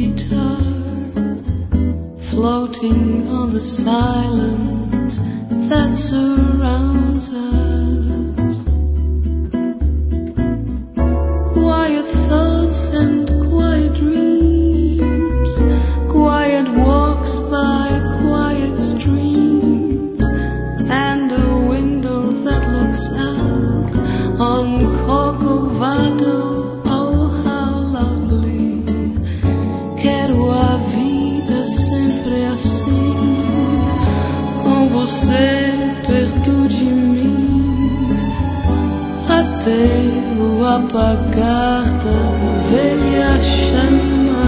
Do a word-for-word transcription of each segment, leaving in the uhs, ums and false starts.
guitar, floating on the silence that surrounds us. Quiet thoughts and quiet dreams, quiet walks by quiet streams, and a window that looks out on Corcovado. Oh, how lovely! Quero a vida sempre assim, com você perto de mim, até o apagar da velha chama.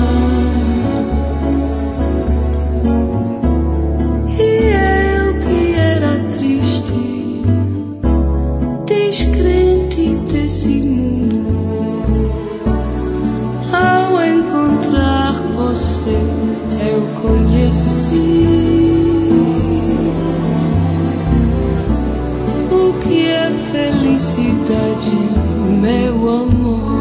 E eu que era triste, descrente desse mundo, ao encontrar você eu conheci o que é felicidade, meu amor.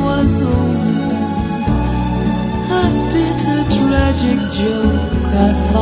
Joke I